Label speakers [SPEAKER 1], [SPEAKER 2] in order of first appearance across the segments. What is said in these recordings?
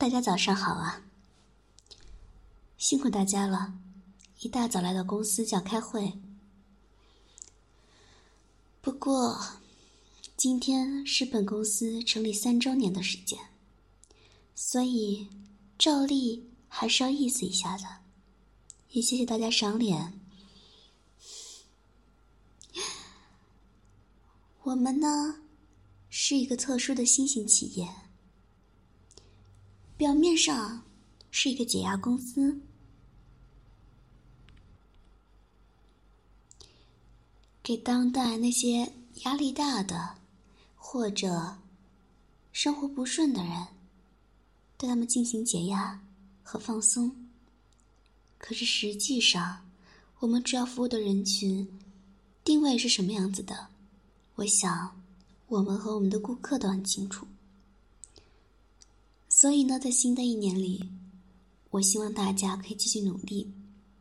[SPEAKER 1] 大家早上好啊，辛苦大家了，一大早来到公司就要开会。不过今天是本公司成立3周年的时间，所以照例还是要意思一下的，也谢谢大家赏脸。我们呢是一个特殊的新型企业，表面上是一个解压公司，给当代那些压力大的或者生活不顺的人，对他们进行解压和放松。可是实际上我们主要服务的人群定位是什么样子的，我想我们和我们的顾客都很清楚。所以呢，在新的一年里，我希望大家可以继续努力。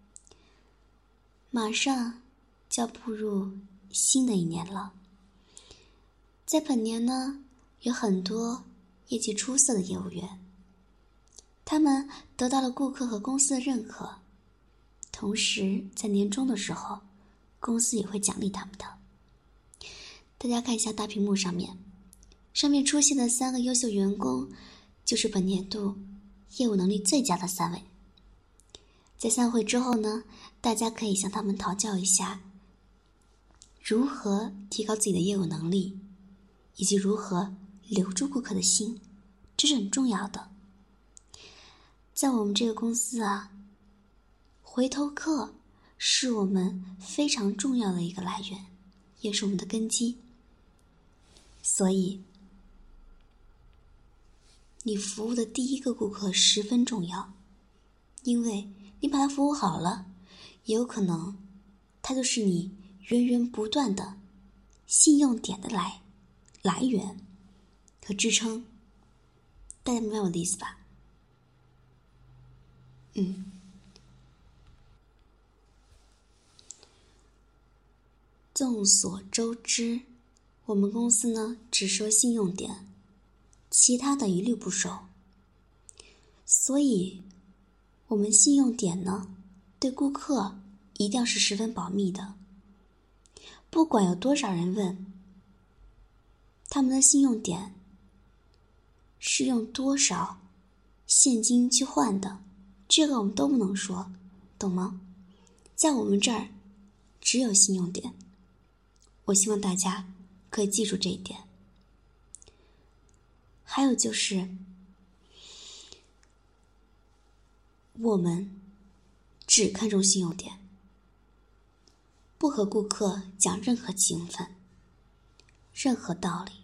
[SPEAKER 1] 马上就要步入新的一年了，在本年呢，有很多业绩出色的业务员，他们得到了顾客和公司的认可，同时在年终的时候，公司也会奖励他们的。大家看一下大屏幕上面出现的3个优秀员工，就是本年度业务能力最佳的3位。在散会之后呢，大家可以向他们讨教一下如何提高自己的业务能力，以及如何留住顾客的心，这是很重要的。在我们这个公司啊，回头客是我们非常重要的一个来源，也是我们的根基。所以你服务的第一个顾客十分重要，因为你把他服务好了，也有可能他就是你源源不断的信用点的来源和支撑。大家明白我的意思吧？众所周知，我们公司呢只收信用点，其他的一律不收。所以我们信用点呢对顾客一定要是十分保密的，不管有多少人问他们的信用点是用多少现金去换的，这个我们都不能说，懂吗？在我们这儿只有信用点，我希望大家可以记住这一点。还有就是我们只看重信用点，不和顾客讲任何情分，任何道理。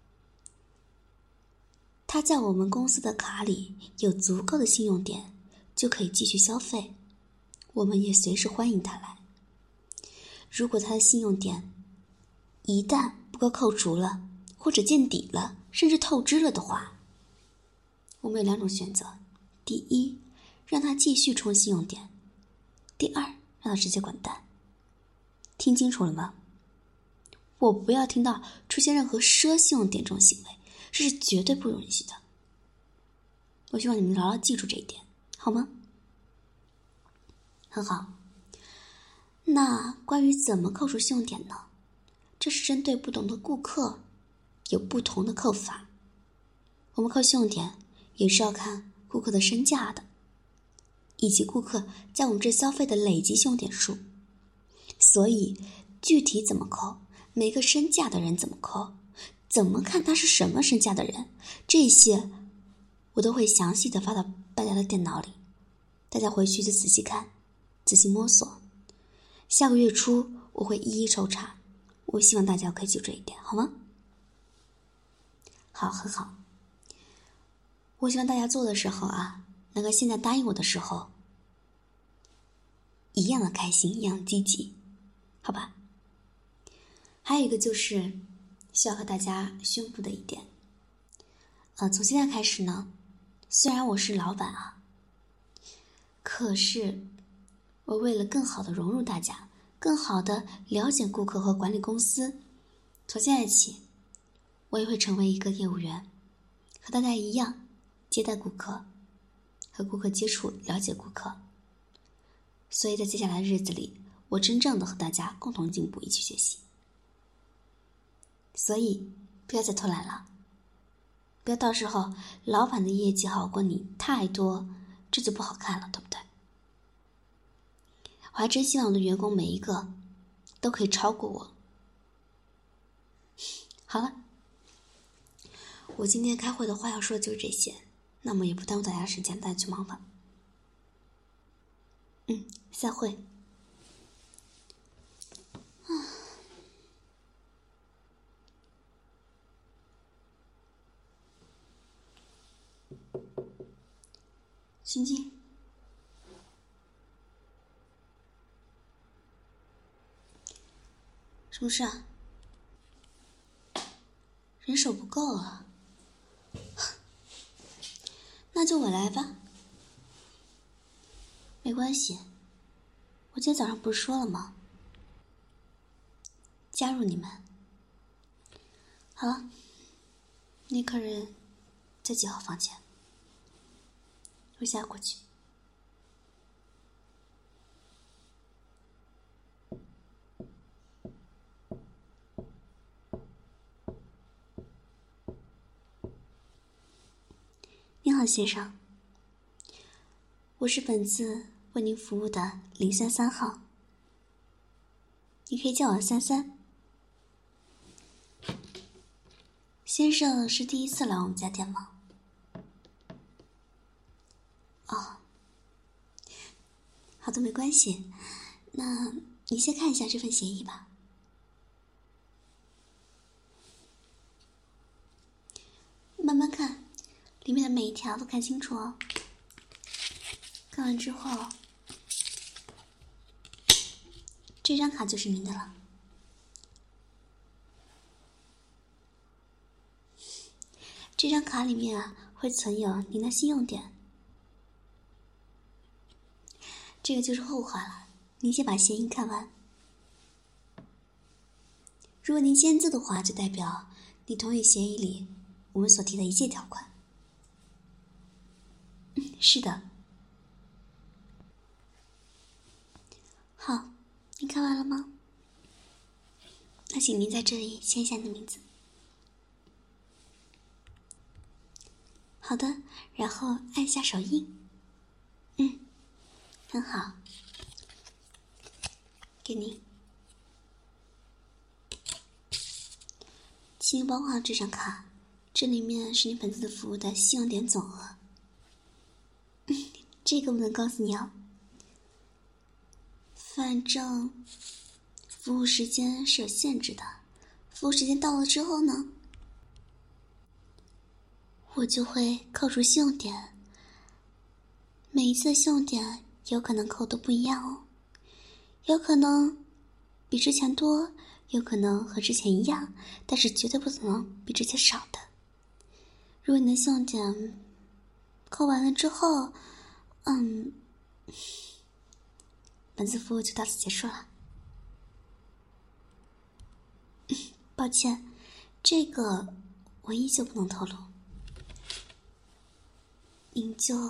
[SPEAKER 1] 他在我们公司的卡里有足够的信用点，就可以继续消费，我们也随时欢迎他来。如果他的信用点一旦不够扣除了，或者见底了，甚至透支了的话，我们有2种选择。第一，让他继续充信用点；第二，让他直接滚蛋。听清楚了吗？我不要听到出现任何赊信用点这种行为，这是绝对不允许的。我希望你们牢牢记住这一点，好吗？很好。那关于怎么扣除信用点呢？这是针对不同的顾客有不同的扣法。我们扣信用点也是要看顾客的身价的，以及顾客在我们这消费的累积信用点数。所以具体怎么扣，每个身价的人怎么扣，怎么看他是什么身价的人，这些我都会详细的发到大家的电脑里，大家回去就仔细看，仔细摸索。下个月初我会一一抽查，我希望大家可以记住这一点，好吗？好，很好。我希望大家做的时候啊，能够现在答应我的时候一样的开心，一样积极，好吧？还有一个就是需要和大家宣布的一点，从现在开始呢，虽然我是老板啊，可是我为了更好的融入大家，更好的了解顾客和管理公司，从现在起我也会成为一个业务员，和大家一样接待顾客，和顾客接触，了解顾客。所以在接下来的日子里，我真正的和大家共同进步，一起学习。所以不要再偷懒了，不要到时候老板的业绩好过你太多，这就不好看了，对不对？我还真希望我的员工每一个都可以超过我。好了，我今天开会的话要说的就是这些，那么也不耽误大家时间，大家去忙吧。散会。心经，什么事啊？人手不够啊。那就我来吧。没关系，我今天早上不是说了吗？加入你们。好了，那客人在几号房间？我现在过去。您好，先生，我是本次为您服务的033号，你可以叫我33。先生是第一次来我们家店吗？哦，好的，没关系。那你先看一下这份协议吧。慢慢看，里面的每一条都看清楚哦。看完之后，这张卡就是您的了。这张卡里面啊，会存有您的信用点。这个就是后话了，您先把协议看完。如果您签字的话，就代表你同意协议里我们所提的一切条款。是的。好，你看完了吗？那请您在这里签一下你的名字。好的，然后按下手印。很好，给您。请您保管好这张卡，这里面是您本次的服务的信用点总额。这个不能告诉你哦。反正服务时间是有限制的，服务时间到了之后呢，我就会扣除信用点。每一次的信用点有可能扣的不一样哦，有可能比之前多，有可能和之前一样，但是绝对不可能比之前少的。如果你的信用点扣完了之后，本次服务就到此结束了。抱歉，这个我依旧不能透露，您就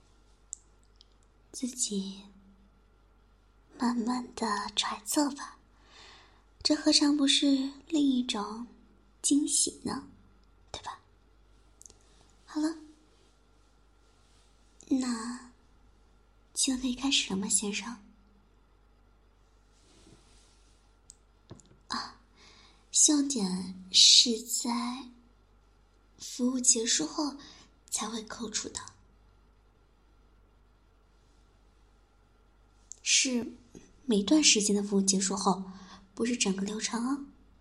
[SPEAKER 1] 自己慢慢的揣测吧，这何尝不是另一种惊喜呢，对吧？好了，那请问可以开始了吗，先生？信用点是在服务结束后才会扣除的，是每段时间的服务结束后，不是整个流程哦。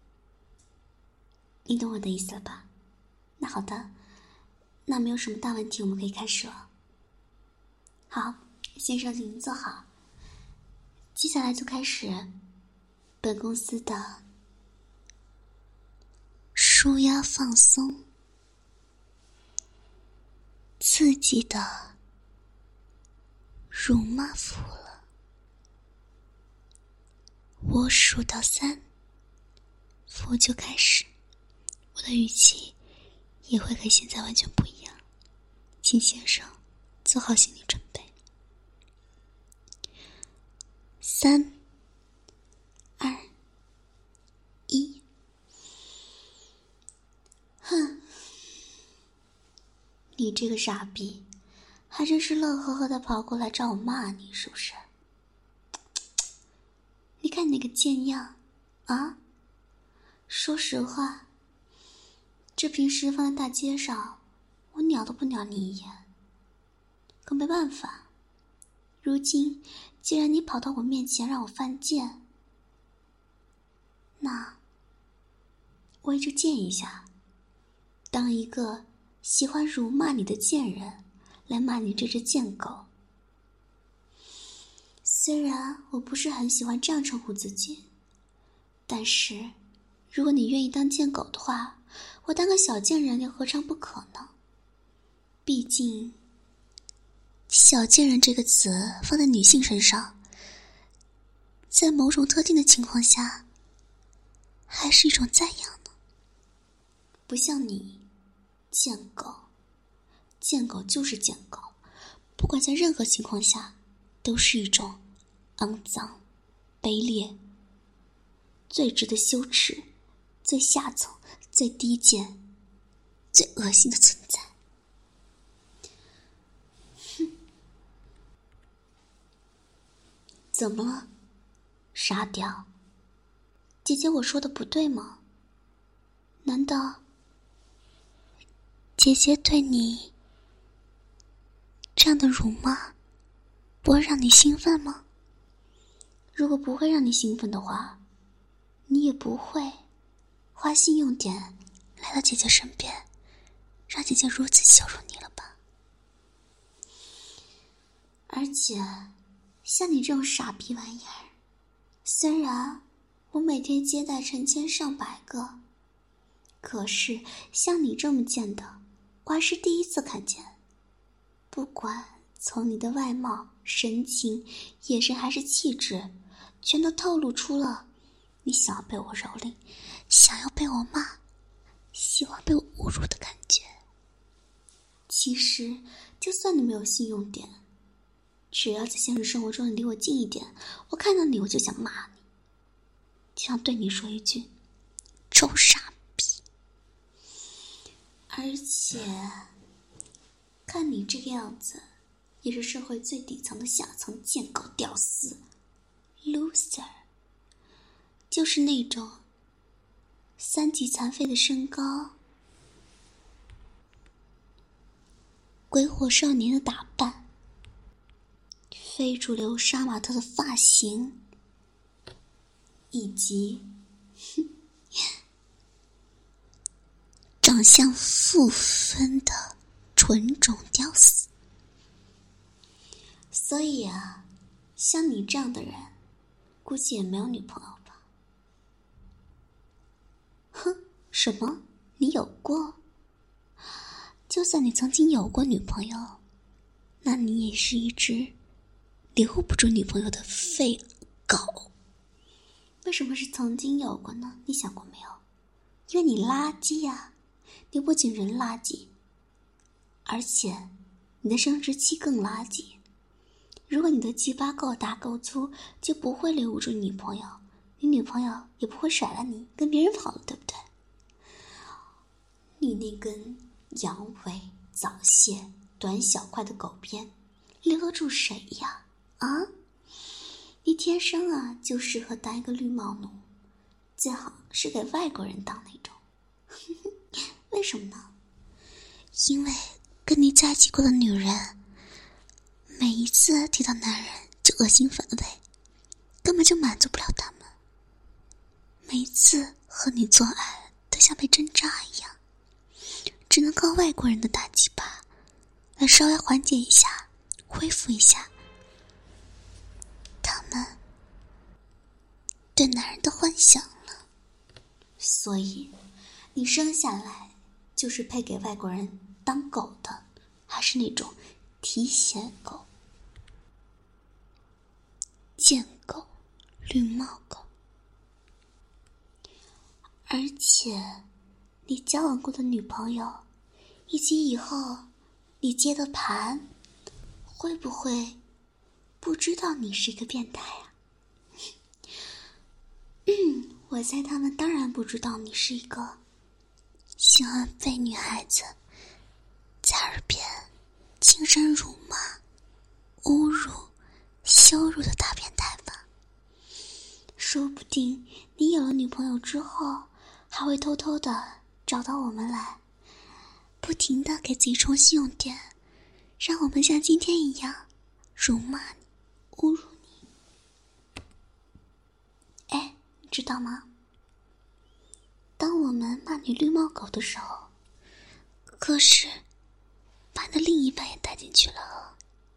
[SPEAKER 1] 你懂我的意思了吧？那好的，那没有什么大问题，我们可以开始了。好，先生，请您坐好。接下来就开始本公司的舒压放松、刺激的辱骂服务了。我数到3，服务就开始。我的语气也会和现在完全不一样。 请先生做好心理准备。3、2、1。哼，你这个傻逼，还真是乐呵呵的跑过来找我骂你，是不是？你看你那个贱样啊！说实话，这平时放在大街上，我鸟都不鸟你一眼。可没办法，如今既然你跑到我面前让我犯贱，那我也就见一下，当一个喜欢辱骂你的贱人来骂你这只贱狗。虽然我不是很喜欢这样称呼自己，但是如果你愿意当贱狗的话，我当个小贱人又何尝不可呢？毕竟小贱人这个词放在女性身上，在某种特定的情况下还是一种赞扬呢。不像你，贱狗，贱狗就是贱狗，不管在任何情况下都是一种肮脏、卑劣、最值得羞耻、最下层、最低贱、最恶心的存在。哼，怎么了？傻屌？姐姐我说的不对吗？难道姐姐对你这样的辱骂不会让你兴奋吗？如果不会让你兴奋的话，你也不会花信用点来到姐姐身边，让姐姐如此羞辱你了吧？而且像你这种傻逼玩意儿，虽然我每天接待成千上百个，可是像你这么贱的我还是第一次看见。不管从你的外貌、神情、眼神还是气质，全都透露出了你想要被我蹂躏，想要被我骂，喜欢被我侮辱的感觉。其实就算你没有信用点，只要在现实生活中你离我近一点，我看到你我就想骂你，就想对你说一句臭傻逼。而且看你这个样子，也是社会最底层的下层贱狗屌丝 loser， 就是那种3级残废的身高，鬼火少年的打扮，非主流杀马特的发型，以及长相负分的纯种屌丝。所以啊，像你这样的人估计也没有女朋友吧？哼，什么？你有过？就算你曾经有过女朋友，那你也是一只留不住女朋友的废狗。为什么是曾经有过呢？你想过没有？因为你垃圾呀！你不仅人垃圾，而且你的生殖器更垃圾。如果你的鸡巴够大够粗，就不会留不住女朋友，你女朋友也不会甩了你跟别人跑了，对不对？你那根阳痿、早泄、短小快的狗鞭，留得住谁呀？啊？你天生啊就适合当一个绿帽奴，最好是给外国人当那种。为什么呢？因为跟你在一起过的女人，每一次提到男人就恶心反胃，根本就满足不了他们。每一次和你做爱都像被针扎一样，只能靠外国人的大鸡巴来稍微缓解一下，恢复一下他们对男人的幻想了。所以你生下来就是配给外国人当狗的，还是那种提血狗、贱狗、绿帽狗。而且你交往过的女朋友，以及以后你你接的盘会不会不知道你是一个变态啊？我猜他们当然不知道你是一个喜欢被女孩子在耳边轻声辱骂、侮辱、羞辱的大变态吧。说不定你有了女朋友之后，还会偷偷的找到我们来，不停的给自己充信用点，让我们像今天一样辱骂你、侮辱你。哎，你知道吗？当我们骂你绿帽狗的时候，可是把你的另一半也带进去了。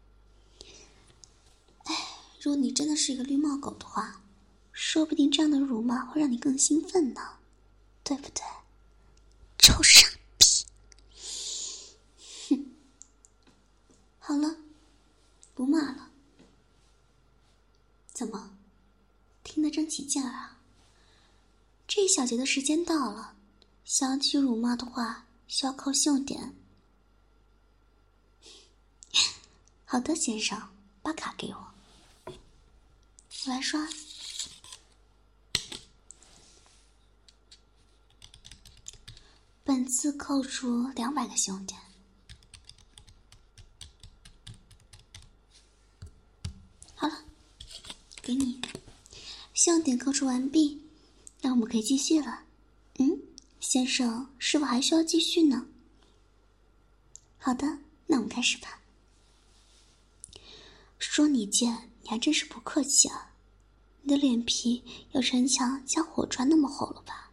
[SPEAKER 1] 哎，如果你真的是一个绿帽狗的话，说不定这样的辱骂会让你更兴奋呢，对不对？臭傻逼！哼，好了，不骂了。怎么，听得真起劲儿啊？这一小节的时间到了，想要继续辱骂的话，需要扣信用点。好的，先生，把卡给我，我来刷。本次扣除200个信用点。好了，给你，信用点扣除完毕，那我们可以继续了。先生，是否还需要继续呢？好的，那我们开始吧。说你贱，你还真是不客气啊！你的脸皮有城墙加火砖那么厚了吧？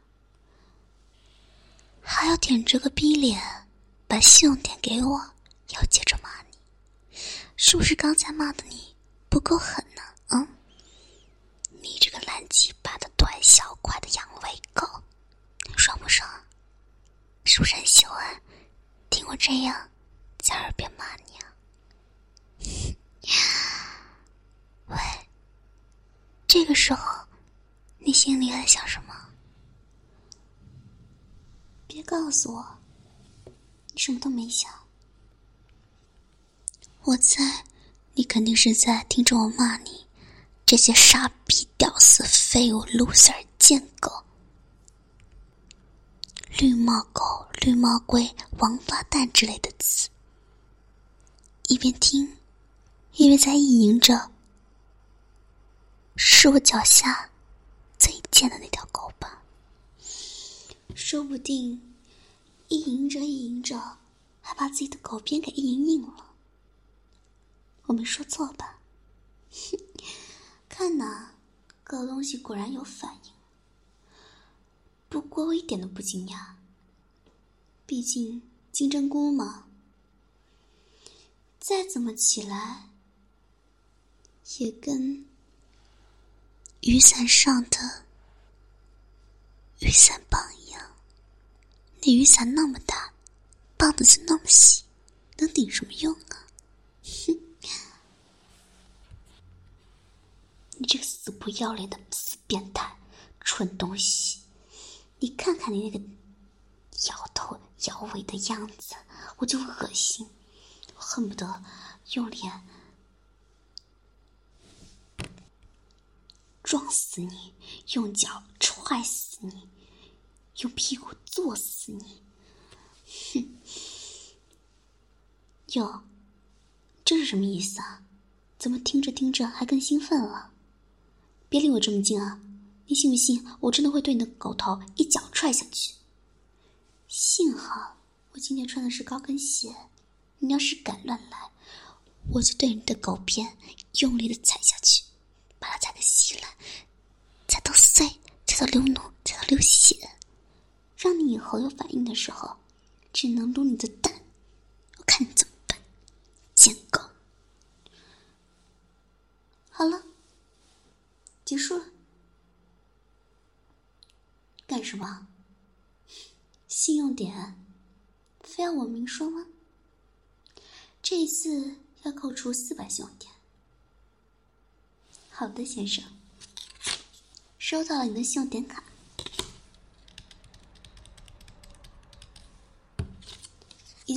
[SPEAKER 1] 还要点着个逼脸，把信用点给我，要接着骂你，是不是刚才骂的你不够狠呢？你这个烂鸡巴的短小快的阳痿狗，爽不爽？是不是很喜欢听我这样在耳边骂你啊？喂，这个时候你心里在想什么？别告诉我你什么都没想。我猜你肯定是在听着我骂你这些傻逼屌丝废物 loser 贱狗，绿帽狗、绿帽龟、王八蛋之类的词，一边听一边在意淫着是我脚下最贱的那条狗吧。说不定意淫着意淫着，还把自己的狗鞭给意淫硬了。我没说错吧？看呐，狗东西果然有反应。不过我一点都不惊讶，毕竟金针菇嘛，再怎么起来也跟雨伞上的雨伞棒一样。那雨伞那么大，棒子就那么细，能顶什么用啊？哼！你这个死不要脸的死变态，蠢东西！你看看你那个摇头摇尾的样子，我就恶心，我恨不得用脸撞死你，用脚踹死你，用屁股坐死你！哼！哟，这是什么意思啊？怎么听着听着还更兴奋了？别离我这么近啊！你信不信我真的会对你的狗头一脚踹下去？幸好我今天穿的是高跟鞋，你要是敢乱来，我就对你的狗鞭用力的踩下去，把它踩个稀烂，踩到碎，踩到流脓，踩到流血，让你以后有反应的时候只能撸你的蛋，我看你怎么办，贱狗！好了，结束了。干什么？信用点非要我明说吗？这一次要扣除400信用点。好的，先生，收到了你的信用点卡。已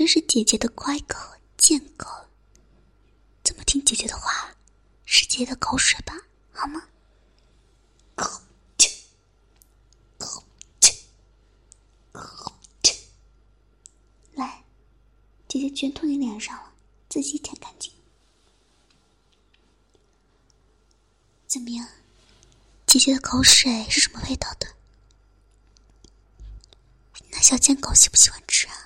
[SPEAKER 1] 真是姐姐的乖狗贱狗，怎么听姐姐的话，是姐姐的口水吧，好吗？来，姐姐全吐你脸上了，自己舔干净。怎么样？姐姐的口水是什么味道的？那小贱狗喜不喜欢吃啊？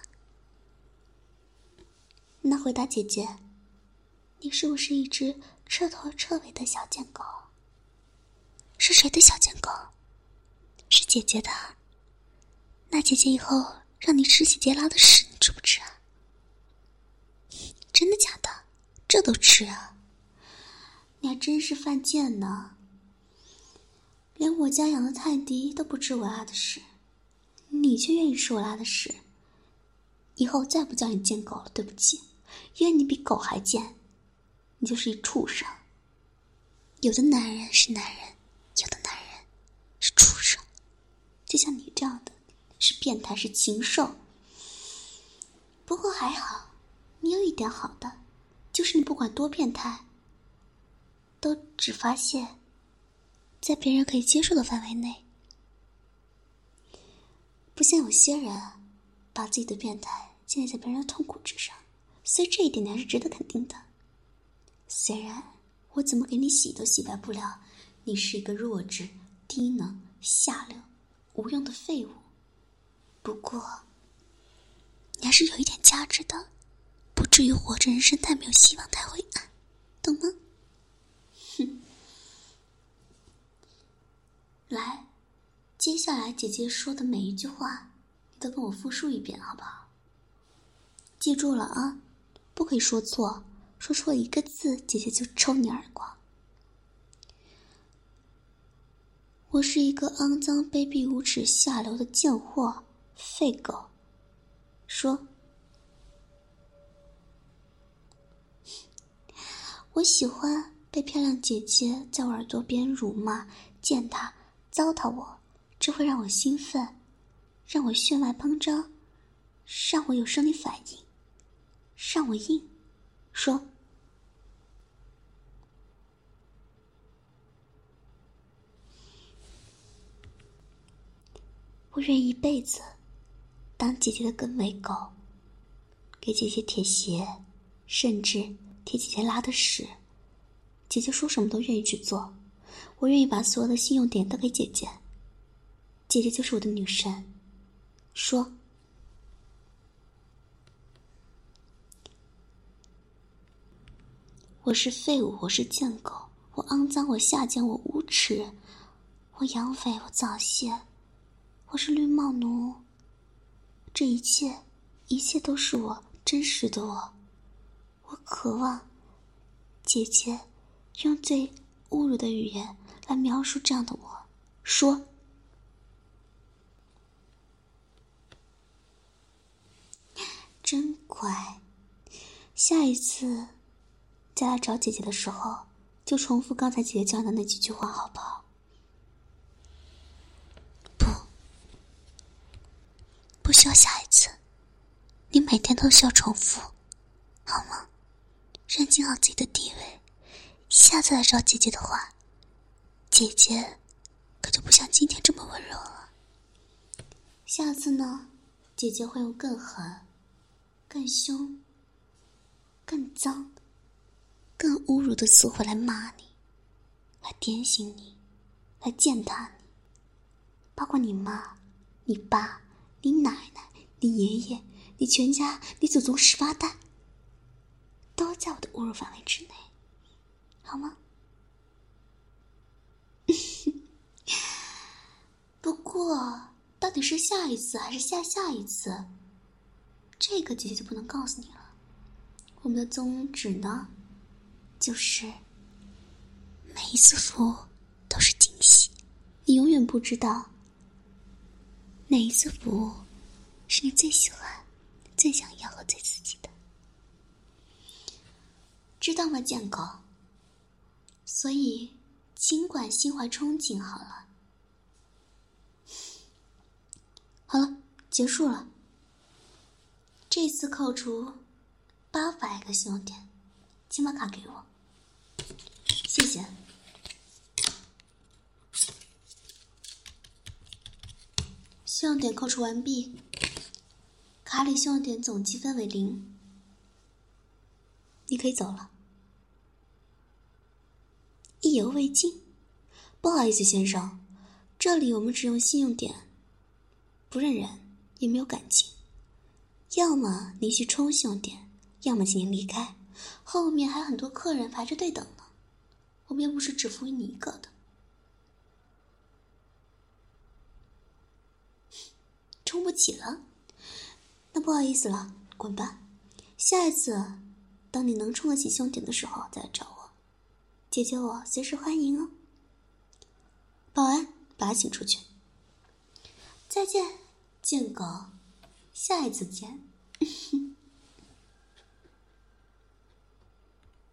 [SPEAKER 1] 那回答姐姐，你是不是一只彻头彻尾的小贱狗？是谁的小贱狗？是姐姐的。那姐姐以后让你吃姐姐拉的屎，你吃不吃啊？真的假的？这都吃啊？你还真是犯贱呢！连我家养的泰迪都不吃我拉的屎，你却愿意吃我拉的屎。以后再不叫你贱狗了，对不起，因为你比狗还贱，你就是一畜生。有的男人是男人，有的男人是畜生，就像你这样的是变态，是禽兽。不过还好，你有一点好的，就是你不管多变态，都只发泄在别人可以接受的范围内，不像有些人把自己的变态建立在别人的痛苦之上，所以这一点你还是值得肯定的。虽然我怎么给你洗都洗白不了你是一个弱智、低能、下流、无用的废物，不过你还是有一点价值的，不至于活着人生太没有希望，太灰暗，懂吗？哼！来，接下来姐姐说的每一句话你都跟我复述一遍好不好？记住了啊，不可以说错，说错一个字姐姐就抽你耳光。我是一个肮脏卑鄙无耻下流的贱货废狗。说，我喜欢被漂亮姐姐在我耳朵边辱骂、践踏、糟蹋我，这会让我兴奋，让我血脉膨胀，让我有生理反应，让我硬。说，我愿意一辈子当姐姐的跟尾狗，给姐姐舔鞋，甚至舔姐姐拉的屎，姐姐说什么都愿意去做。我愿意把所有的信用点都给姐姐，姐姐就是我的女神。说，我是废物，我是贱狗，我肮脏，我下贱，我无耻，我养匪，我早泄，我是绿帽奴。这一切，一切都是我，真实的我。我渴望姐姐用最侮辱的语言来描述这样的我。说，真乖，下一次再来找姐姐的时候，就重复刚才姐姐教的那几句话好不好？不需要下一次，你每天都需要重复，好吗？认清好自己的地位，下次来找姐姐的话，姐姐可就不像今天这么温柔了。下次呢，姐姐会用更狠、更凶、更脏、更侮辱的词汇来骂你，来点醒你，来践踏你，包括你妈、你爸、你奶奶、你爷爷、你全家、你祖宗18代，都在我的侮辱范围之内，好吗？不过到底是下一次还是下下一次，这个姐姐就不能告诉你了。我们的宗旨呢，就是每一次服务都是惊喜，你永远不知道哪一次服务是你最喜欢、最想要和最刺激的，知道吗，贱狗？所以尽管心怀憧憬好了。好了，结束了。 这次扣除800个信用点，请把卡给我。谢谢。信用点扣除完毕，卡里信用点总积分为0，你可以走了。意犹未尽，不好意思先生，这里我们只用信用点，不认人，也没有感情。要么您去充信用点，要么请您离开，后面还有很多客人排着队等呢，我们又不是只服务你一个的。充不起了？那不好意思了，滚吧。下一次当你能充得起信用点的时候再来找我，解决我随时欢迎哦。保安，把他请出去。再见，贱狗，下一次见。